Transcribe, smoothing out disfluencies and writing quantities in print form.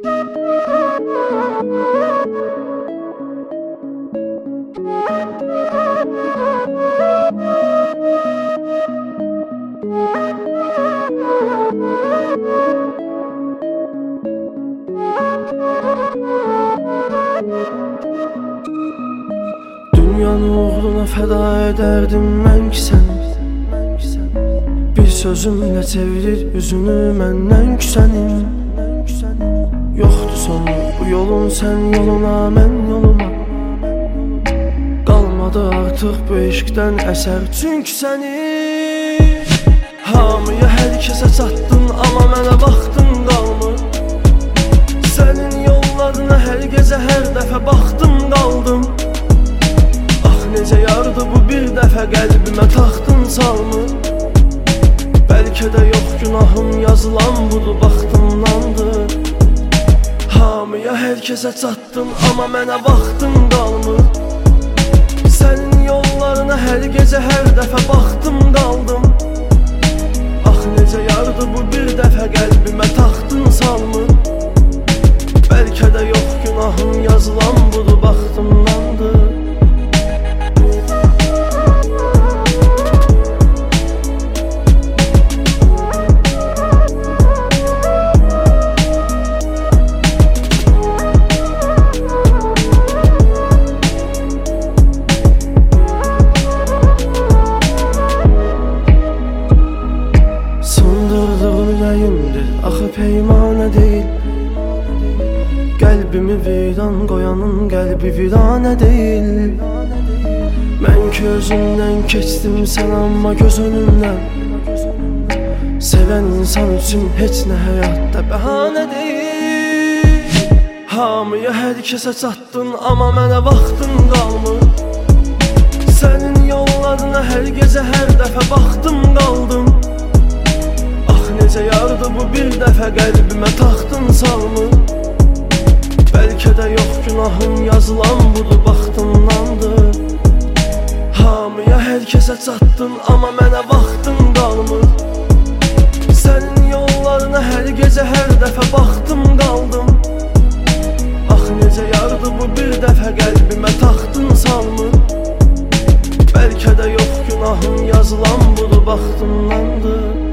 Dünyanı uğruna fəda edərdim mən ki səni. Bir sözümlə çevirir üzünü məndən küsənin. Yoxdur sonu bu yolun, sən yoluna, mən yoluma. Qalmadı artıq bu eşqdən əsər, çünki səni hamıya, hər kəsə çatdın, amma mənə vaxtın qalmır. Sənin yollarına hər gecə, hər dəfə baxdım, qaldım. Necə yardı bu bir dəfə qəlbimə taxtın salmır. Bəlkə də yox günahım, yazılan budur, baxtımdandır. Hamıya, hər kəsə çatdın, amma mənə vaxtın qalmır. Sənin yollarına hər gecə, hər dəfə baxdım, qaldım. Ax necə yardı bu bir dəfə qəlbimə taxtın salmır. Bəlkə də yox günahım, yazılan budur, baxtımdandır. Axı peymanə deyil, qəlbimi viran qoyanın qəlbi viranə deyil. Mən ki özümdən keçdim sən, amma göz önümdən. Sevən insan üçün heç nə həyatda bəhanə deyil. Hamıya, hər kəsə çatdın, amma mənə vaxtın qalmır. Sənin yollarına hər gecə, hər dəfə baxdım, qaldım. Necə yardı bu bir dəfə qəlbimə taxtın salmır. Bəlkə də yox günahım, yazılan budur, baxtımdandır. Hamıya, hər kəsə çatdın, amma mənə vaxtın qalmır. Sənin yollarına hər gecə, hər dəfə baxdım, qaldım. Ax necə yardı bu bir dəfə qəlbimə taxtın salmır. Bəlkə də yox günahım, yazılan budur, baxtımdandır.